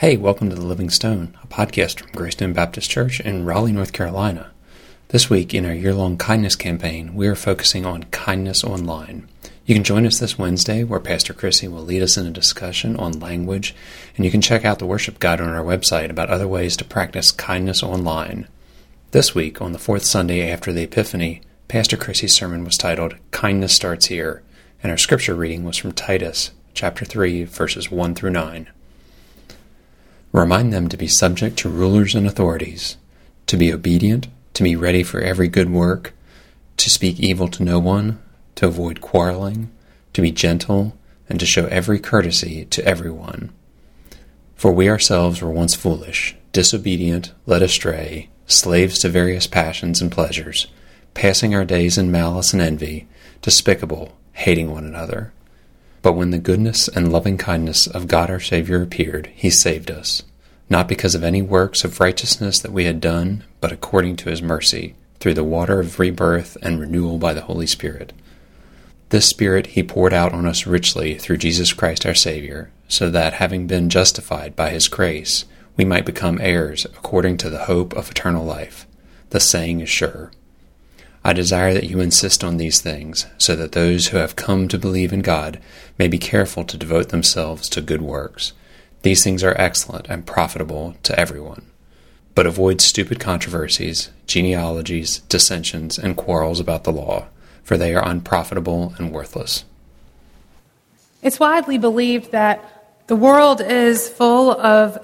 Hey, welcome to The Living Stone, a podcast from Greystone Baptist Church in Raleigh, North Carolina. This week, in our year-long kindness campaign, we are focusing on kindness online. You can join us this Wednesday, where Pastor Chrissy will lead us in a discussion on language, and you can check out the worship guide on our website about other ways to practice kindness online. This week, on the fourth Sunday after the Epiphany, Pastor Chrissy's sermon was titled, Kindness Starts Here, and our scripture reading was from Titus, chapter 3, verses 1 through 9. Remind them to be subject to rulers and authorities, to be obedient, to be ready for every good work, to speak evil to no one, to avoid quarreling, to be gentle, and to show every courtesy to everyone. For we ourselves were once foolish, disobedient, led astray, slaves to various passions and pleasures, passing our days in malice and envy, despicable, hating one another. But when the goodness and loving kindness of God our Savior appeared, He saved us, not because of any works of righteousness that we had done, but according to His mercy, through the water of rebirth and renewal by the Holy Spirit. This Spirit He poured out on us richly through Jesus Christ our Savior, so that, having been justified by His grace, we might become heirs according to the hope of eternal life. The saying is sure. I desire that you insist on these things, so that those who have come to believe in God may be careful to devote themselves to good works. These things are excellent and profitable to everyone. But avoid stupid controversies, genealogies, dissensions, and quarrels about the law, for they are unprofitable and worthless. It's widely believed that the world is full of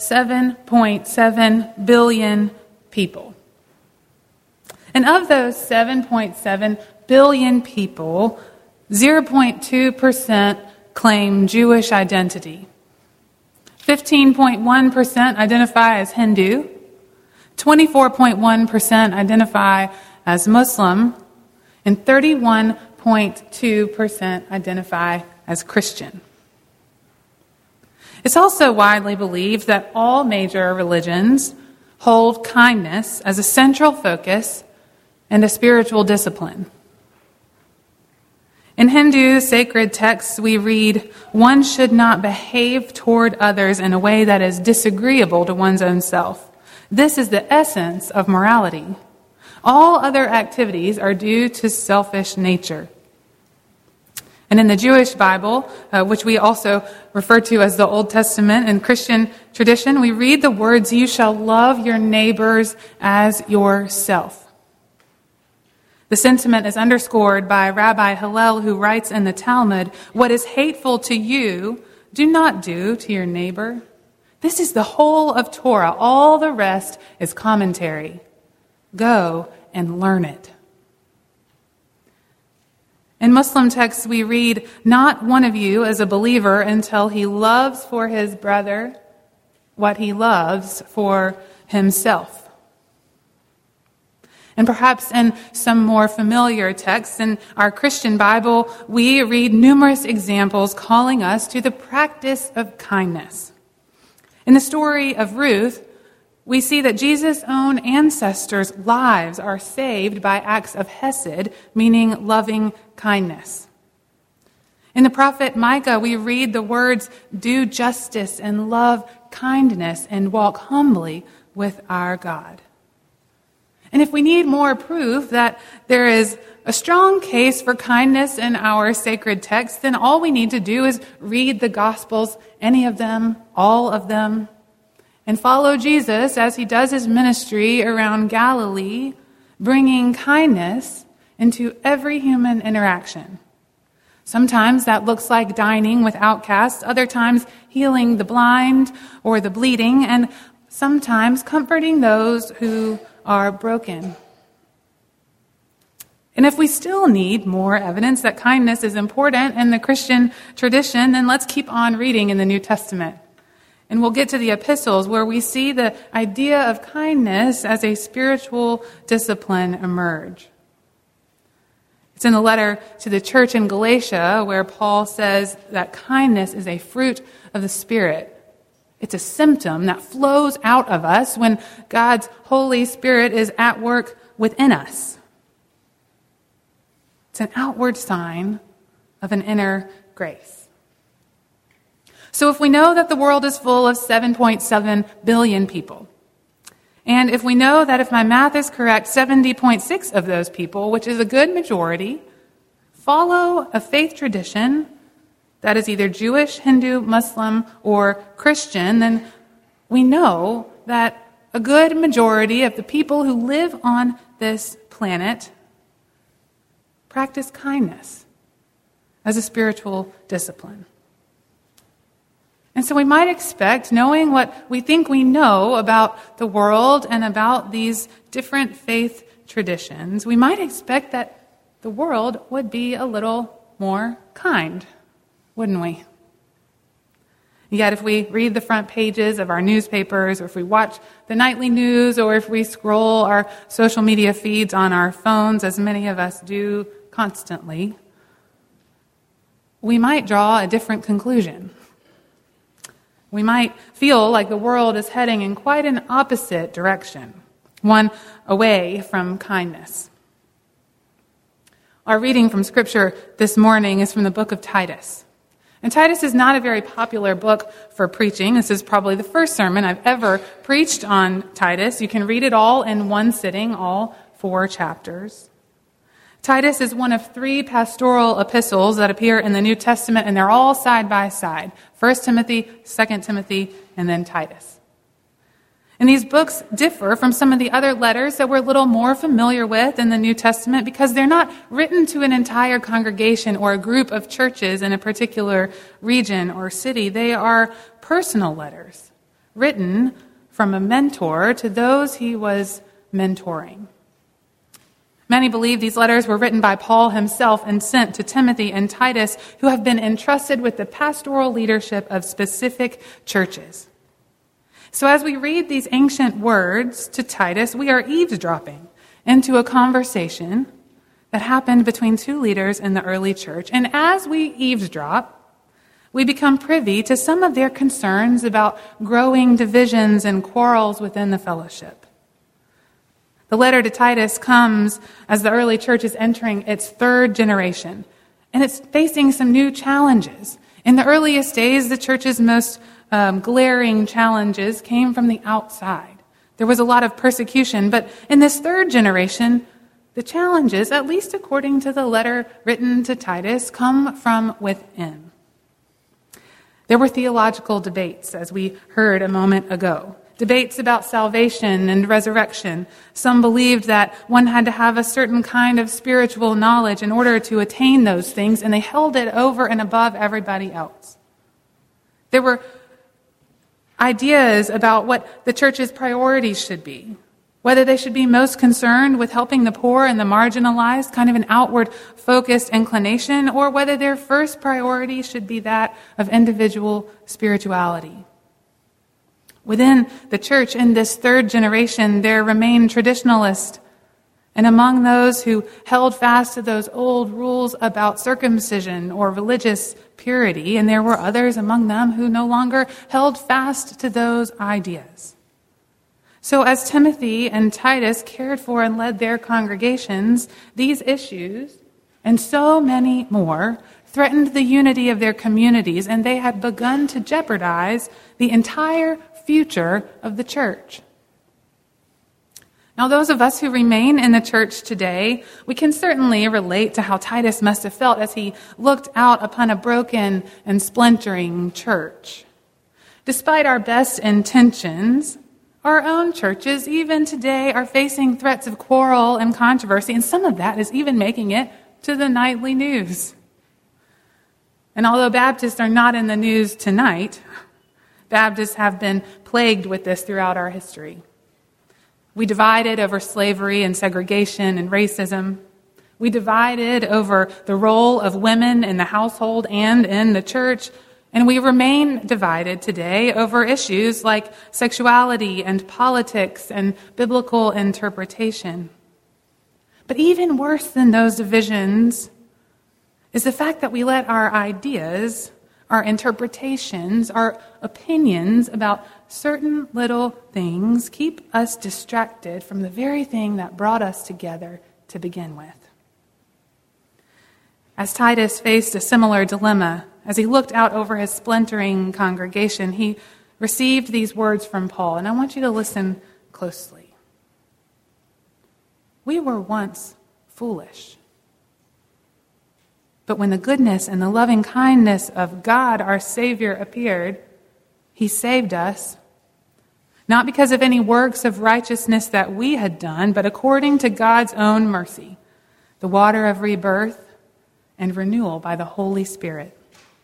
7.7 billion people. And of those 7.7 billion people, 0.2% claim Jewish identity. 15.1% identify as Hindu. 24.1% identify as Muslim. And 31.2% identify as Christian. It's also widely believed that all major religions hold kindness as a central focus and a spiritual discipline. In Hindu sacred texts, we read, one should not behave toward others in a way that is disagreeable to one's own self. This is the essence of morality. All other activities are due to selfish nature. And in the Jewish Bible, which we also refer to as the Old Testament in Christian tradition, we read the words, you shall love your neighbors as yourself. The sentiment is underscored by Rabbi Hillel, who writes in the Talmud, what is hateful to you, do not do to your neighbor. This is the whole of Torah. All the rest is commentary. Go and learn it. In Muslim texts, we read, not one of you is a believer until he loves for his brother what he loves for himself. And perhaps in some more familiar texts in our Christian Bible, we read numerous examples calling us to the practice of kindness. In the story of Ruth, we see that Jesus' own ancestors' lives are saved by acts of hesed, meaning loving kindness. In the prophet Micah, we read the words, do justice and love kindness and walk humbly with our God. And if we need more proof that there is a strong case for kindness in our sacred text, then all we need to do is read the Gospels, any of them, all of them, and follow Jesus as he does his ministry around Galilee, bringing kindness into every human interaction. Sometimes that looks like dining with outcasts, other times healing the blind or the bleeding, and sometimes comforting those who are broken. And if we still need more evidence that kindness is important in the Christian tradition, then let's keep on reading in the New Testament. And we'll get to the epistles where we see the idea of kindness as a spiritual discipline emerge. It's in the letter to the church in Galatia where Paul says that kindness is a fruit of the Spirit. It's a symptom that flows out of us when God's Holy Spirit is at work within us. It's an outward sign of an inner grace. So if we know that the world is full of 7.7 billion people, and if we know that if my math is correct, 70.6 of those people, which is a good majority, follow a faith tradition that is either Jewish, Hindu, Muslim, or Christian, then we know that a good majority of the people who live on this planet practice kindness as a spiritual discipline. And so we might expect, knowing what we think we know about the world and about these different faith traditions, we might expect that the world would be a little more kind, wouldn't we? Yet if we read the front pages of our newspapers, or if we watch the nightly news, or if we scroll our social media feeds on our phones, as many of us do constantly, we might draw a different conclusion. We might feel like the world is heading in quite an opposite direction, one away from kindness. Our reading from Scripture this morning is from the book of Titus. And Titus is not a very popular book for preaching. This is probably the first sermon I've ever preached on Titus. You can read it all in one sitting, all 4 chapters. Titus is one of 3 pastoral epistles that appear in the New Testament, and they're all side by side. 1 Timothy, 2 Timothy, and then Titus. And these books differ from some of the other letters that we're a little more familiar with in the New Testament because they're not written to an entire congregation or a group of churches in a particular region or city. They are personal letters written from a mentor to those he was mentoring. Many believe these letters were written by Paul himself and sent to Timothy and Titus, who have been entrusted with the pastoral leadership of specific churches. So as we read these ancient words to Titus, we are eavesdropping into a conversation that happened between 2 leaders in the early church. And as we eavesdrop, we become privy to some of their concerns about growing divisions and quarrels within the fellowship. The letter to Titus comes as the early church is entering its 3rd generation, and it's facing some new challenges. In the earliest days, the church's most glaring challenges came from the outside. There was a lot of persecution, but in this 3rd generation, the challenges, at least according to the letter written to Titus, come from within. There were theological debates, as we heard a moment ago. Debates about salvation and resurrection. Some believed that one had to have a certain kind of spiritual knowledge in order to attain those things, and they held it over and above everybody else. There were ideas about what the church's priorities should be, whether they should be most concerned with helping the poor and the marginalized, kind of an outward-focused inclination, or whether their first priority should be that of individual spirituality. Within the church in this 3rd generation, there remained traditionalists, and among those who held fast to those old rules about circumcision or religious purity, and there were others among them who no longer held fast to those ideas. So as Timothy and Titus cared for and led their congregations, these issues, and so many more, threatened the unity of their communities, and they had begun to jeopardize the entire future of the church. Now, those of us who remain in the church today, we can certainly relate to how Titus must have felt as he looked out upon a broken and splintering church. Despite our best intentions, our own churches, even today, are facing threats of quarrel and controversy, and some of that is even making it to the nightly news. And although Baptists are not in the news tonight, Baptists have been plagued with this throughout our history. We divided over slavery and segregation and racism. We divided over the role of women in the household and in the church. And we remain divided today over issues like sexuality and politics and biblical interpretation. But even worse than those divisions is the fact that we let our ideas, our interpretations, our opinions about certain little things keep us distracted from the very thing that brought us together to begin with. As Titus faced a similar dilemma as he looked out over his splintering congregation, he received these words from Paul, and I want you to listen closely. We were once foolish, but when the goodness and the loving kindness of God, our Savior, appeared, he saved us, not because of any works of righteousness that we had done, but according to God's own mercy, the water of rebirth and renewal by the Holy Spirit.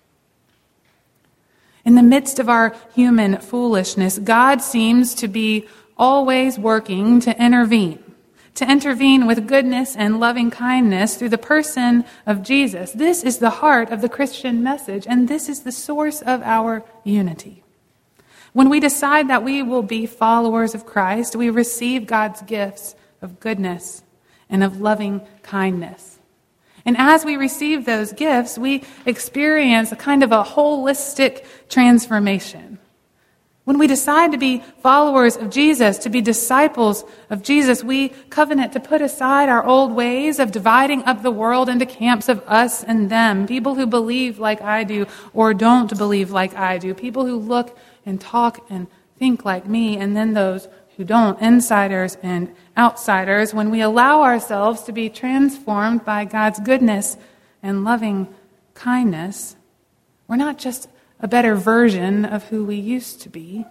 In the midst of our human foolishness, God seems to be always working to intervene with goodness and loving kindness through the person of Jesus. This is the heart of the Christian message, and this is the source of our unity. When we decide that we will be followers of Christ, we receive God's gifts of goodness and of loving kindness. And as we receive those gifts, we experience a kind of a holistic transformation. When we decide to be followers of Jesus, to be disciples of Jesus, we covenant to put aside our old ways of dividing up the world into camps of us and them, people who believe like I do or don't believe like I do, people who look and talk and think like me, and then those who don't, insiders and outsiders. When we allow ourselves to be transformed by God's goodness and loving kindness, we're not just a better version of who we used to be.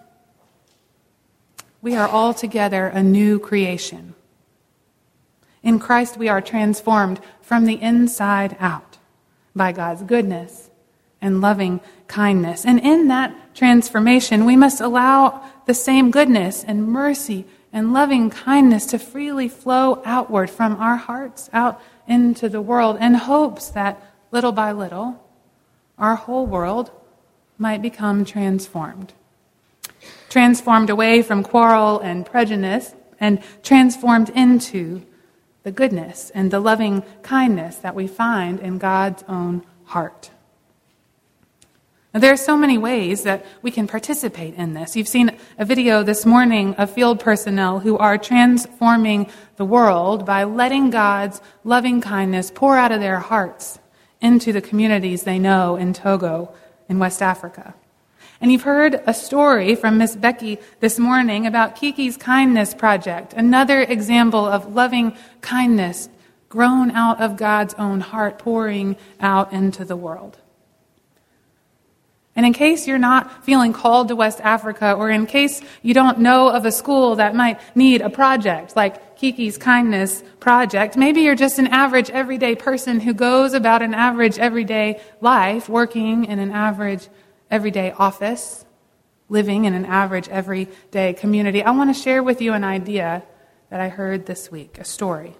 We are altogether a new creation. In Christ, we are transformed from the inside out by God's goodness and loving kindness. And in that transformation, we must allow the same goodness and mercy and loving kindness to freely flow outward from our hearts out into the world, in hopes that little by little, our whole world might become transformed. Transformed away from quarrel and prejudice, and transformed into the goodness and the loving kindness that we find in God's own heart. Now, there are so many ways that we can participate in this. You've seen a video this morning of field personnel who are transforming the world by letting God's loving kindness pour out of their hearts into the communities they know in Togo, in West Africa. And you've heard a story from Miss Becky this morning about Kiki's Kindness Project, another example of loving kindness grown out of God's own heart, pouring out into the world. And in case you're not feeling called to West Africa, or in case you don't know of a school that might need a project like Kiki's Kindness Project, maybe you're just an average everyday person who goes about an average everyday life, working in an average everyday office, living in an average everyday community. I want to share with you an idea that I heard this week, a story.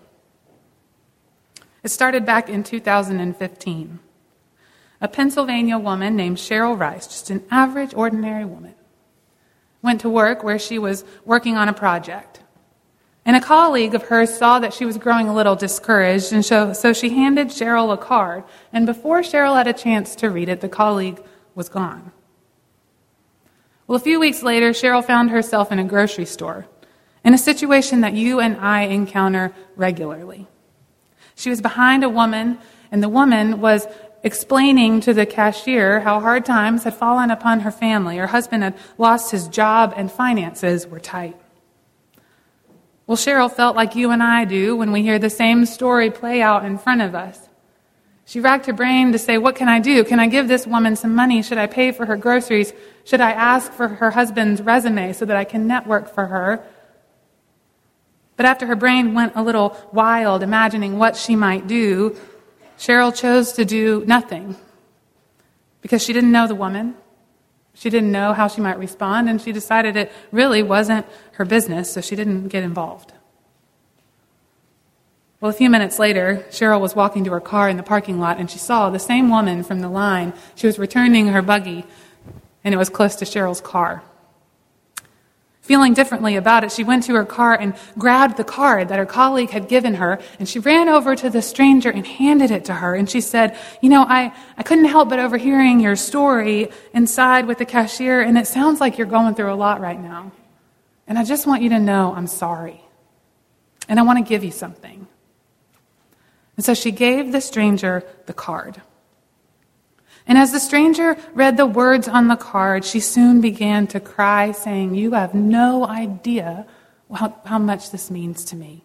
It started back in 2015. A Pennsylvania woman named Cheryl Rice, just an average, ordinary woman, went to work where she was working on a project. And a colleague of hers saw that she was growing a little discouraged, and so she handed Cheryl a card. And before Cheryl had a chance to read it, the colleague was gone. Well, a few weeks later, Cheryl found herself in a grocery store, in a situation that you and I encounter regularly. She was behind a woman, and the woman was explaining to the cashier how hard times had fallen upon her family. Her husband had lost his job and finances were tight. Well, Cheryl felt like you and I do when we hear the same story play out in front of us. She racked her brain to say, what can I do? Can I give this woman some money? Should I pay for her groceries? Should I ask for her husband's resume so that I can network for her? But after her brain went a little wild, imagining what she might do, Cheryl chose to do nothing because she didn't know the woman. She didn't know how she might respond, and she decided it really wasn't her business, so she didn't get involved. Well, a few minutes later, Cheryl was walking to her car in the parking lot, and she saw the same woman from the line. She was returning her buggy, and it was close to Cheryl's car. Feeling differently about it, she went to her car and grabbed the card that her colleague had given her, and she ran over to the stranger and handed it to her. And she said, I couldn't help but overhearing your story inside with the cashier, and it sounds like you're going through a lot right now. And I just want you to know I'm sorry. And I want to give you something. And so she gave the stranger the card. And as the stranger read the words on the card, she soon began to cry, saying, "You have no idea how much this means to me."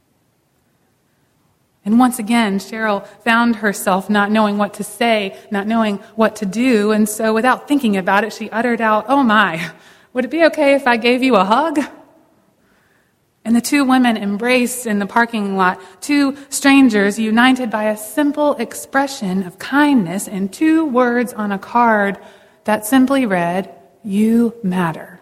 And once again, Cheryl found herself not knowing what to say, not knowing what to do. And so without thinking about it, she uttered out, "Oh my, would it be okay if I gave you a hug?" And the two women embraced in the parking lot, two strangers united by a simple expression of kindness and two words on a card that simply read, "You matter."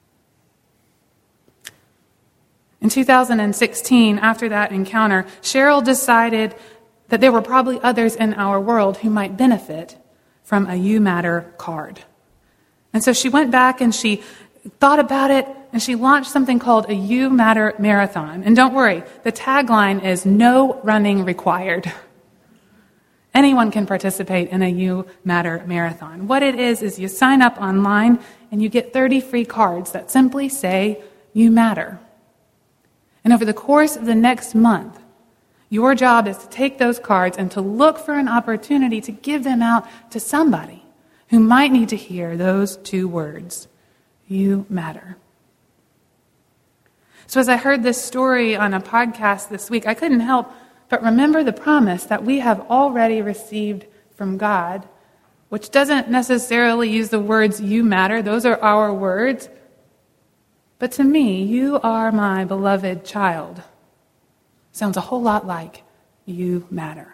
In 2016, after that encounter, Cheryl decided that there were probably others in our world who might benefit from a "You Matter" card. And so she went back and she thought about it, and she launched something called a You Matter Marathon. And don't worry, the tagline is "No running required." Anyone can participate in a You Matter Marathon. What it is you sign up online and you get 30 free cards that simply say "You Matter." And over the course of the next month, your job is to take those cards and to look for an opportunity to give them out to somebody who might need to hear those two words, "You matter." So as I heard this story on a podcast this week, I couldn't help but remember the promise that we have already received from God, which doesn't necessarily use the words "you matter." Those are our words. But to me, "You are my beloved child" sounds a whole lot like "You matter."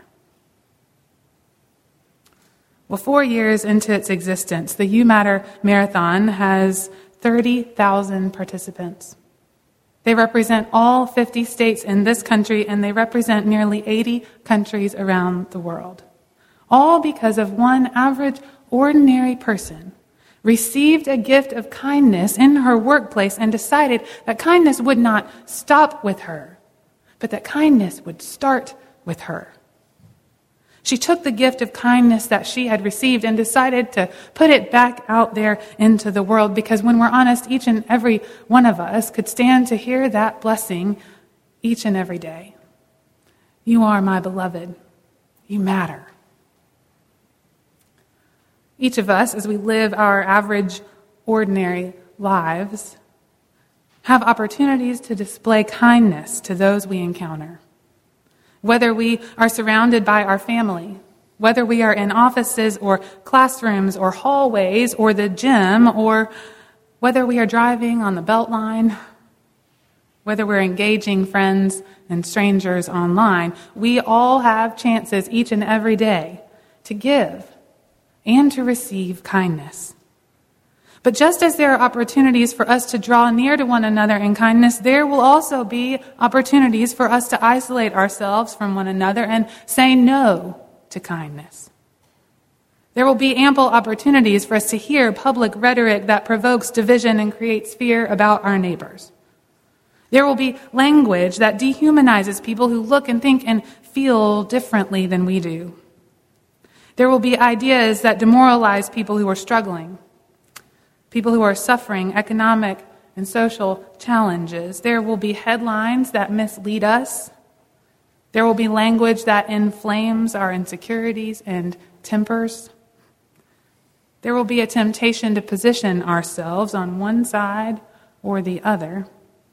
Well, 4 years into its existence, the You Matter Marathon has 30,000 participants. They represent all 50 states in this country, and they represent nearly 80 countries around the world. All because of one average, ordinary person received a gift of kindness in her workplace and decided that kindness would not stop with her, but that kindness would start with her. She took the gift of kindness that she had received and decided to put it back out there into the world, because when we're honest, each and every one of us could stand to hear that blessing each and every day. "You are my beloved. You matter." Each of us, as we live our average, ordinary lives, have opportunities to display kindness to those we encounter. Whether we are surrounded by our family, whether we are in offices or classrooms or hallways or the gym, or whether we are driving on the Beltline, whether we're engaging friends and strangers online, we all have chances each and every day to give and to receive kindness. But just as there are opportunities for us to draw near to one another in kindness, there will also be opportunities for us to isolate ourselves from one another and say no to kindness. There will be ample opportunities for us to hear public rhetoric that provokes division and creates fear about our neighbors. There will be language that dehumanizes people who look and think and feel differently than we do. There will be ideas that demoralize people who are struggling, people who are suffering economic and social challenges. There will be headlines that mislead us. There will be language that inflames our insecurities and tempers. There will be a temptation to position ourselves on one side or the other.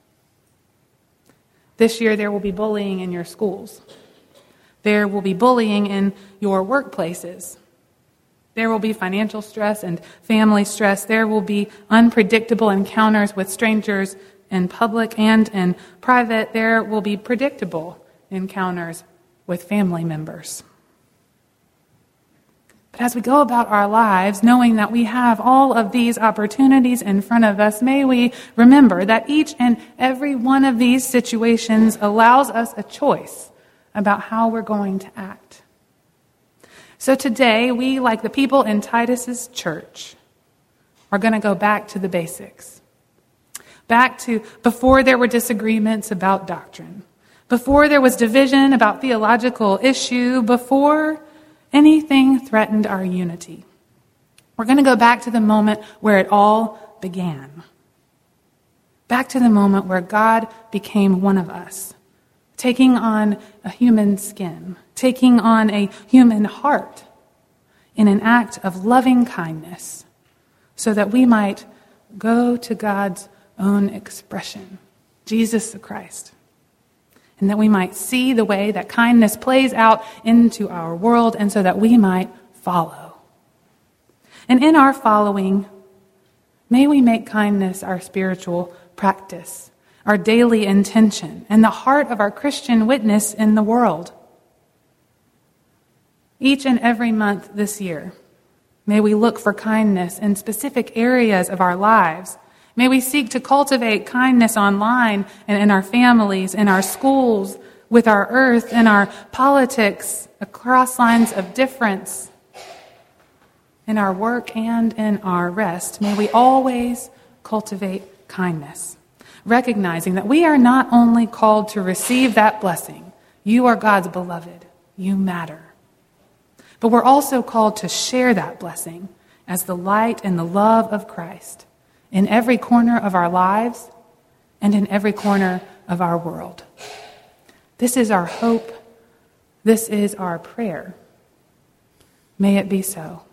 This year there will be bullying in your schools. There will be bullying in your workplaces. There will be financial stress and family stress. There will be unpredictable encounters with strangers in public and in private. There will be predictable encounters with family members. But as we go about our lives, knowing that we have all of these opportunities in front of us, may we remember that each and every one of these situations allows us a choice about how we're going to act. So today, we, like the people in Titus's church, are going to go back to the basics. Back to before there were disagreements about doctrine, before there was division about theological issue, before anything threatened our unity. We're going to go back to the moment where it all began. Back to the moment where God became one of us, taking on a human skin, taking on a human heart, in an act of loving kindness so that we might go to God's own expression, Jesus the Christ, and that we might see the way that kindness plays out into our world and so that we might follow. And in our following, may we make kindness our spiritual practice, our daily intention, and the heart of our Christian witness in the world. Each and every month this year, may we look for kindness in specific areas of our lives. May we seek to cultivate kindness online and in our families, in our schools, with our earth, in our politics, across lines of difference, in our work and in our rest. May we always cultivate kindness, recognizing that we are not only called to receive that blessing. You are God's beloved. You matter. But we're also called to share that blessing as the light and the love of Christ in every corner of our lives and in every corner of our world. This is our hope. This is our prayer. May it be so.